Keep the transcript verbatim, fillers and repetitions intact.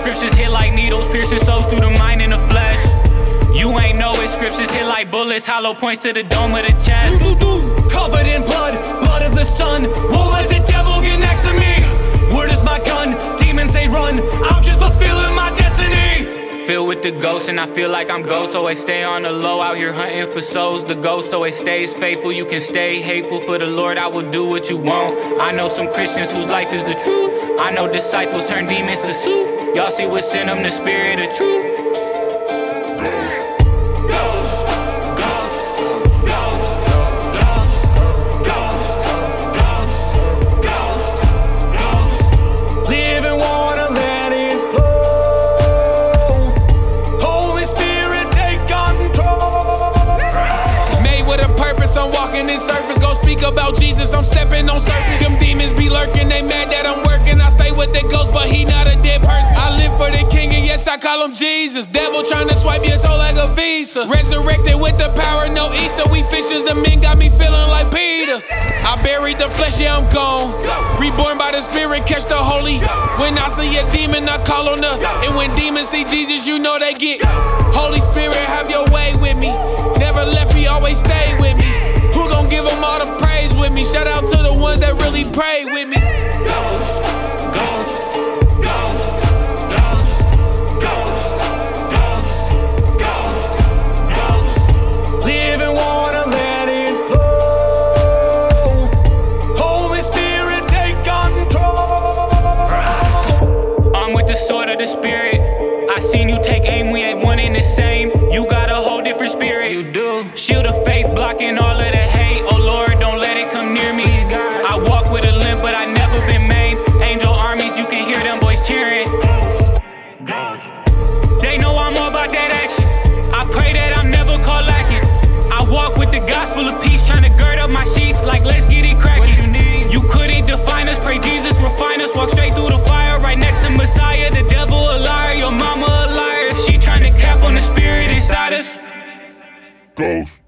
Scriptures hit like needles, piercing souls through the mind and the flesh. You ain't know it, scriptures hit like bullets, hollow points to the dome of the chest. Covered in blood, blood of the sun. Won't let the devil get next to me. Where does my gun? Demons say run. I'm just fulfilling my destiny. Filled with the ghost and I feel like I'm ghost. Always stay on the low, out here hunting for souls. The ghost always stays faithful, you can stay hateful. For the Lord I will do what you want. I know some Christians whose life is the truth. I know disciples turn demons to soup. Y'all see what's in them, the spirit of truth. I'm walking this surface, go speak about Jesus, I'm stepping on serpents. Them demons be lurking, they mad that I'm working. I stay with the ghost, but he not a dead person. I live for the king and yes, I call him Jesus. Devil trying to swipe your soul like a visa. Resurrected with the power, no Easter. We fishers and men got me feeling like Peter. I buried the flesh, yeah, I'm gone. Reborn by the spirit, catch the holy. When I see a demon, I call on the. And when demons see Jesus, you know they get. Holy Spirit, have your way with me. Never left me, always stay with me. Who gon' give them all the praise with me? Shout out to the ones that really pray with me. Ghost, ghost, ghost, ghost, ghost, ghost, ghost, ghost. Living water, let it flow. Holy Spirit, take control. I'm with the sword of the spirit. I seen you take aim, we ain't one and the same. You got a whole different spirit. You do. Shield of faith blocking all of the hate. Oh Lord, don't let it come near me. I walk with a limp, but I never been maimed. Angel armies, you can hear them boys cheering. They know I'm all about that action. I pray that I'm never caught lacking. I walk with the gospel of peace, trying to gird up my sheets like let's get it cracking. What you need? You couldn't define us, pray Jesus refine us. Walk straight through the fire, right next to Messiah. The devil a liar, your mama a liar. If she trying to cap on the spirit inside us. Ghost.